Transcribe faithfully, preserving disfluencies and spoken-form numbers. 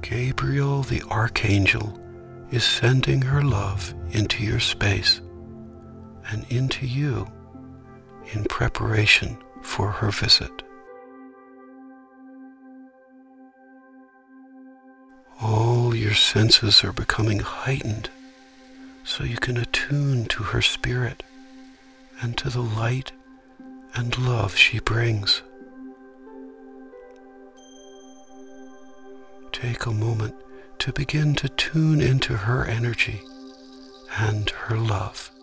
Gabriel the Archangel is sending her love into your space and into you in preparation for her visit. All your senses are becoming heightened so you can attune to her spirit and to the light and love she brings. Take a moment to begin to tune into her energy and her love.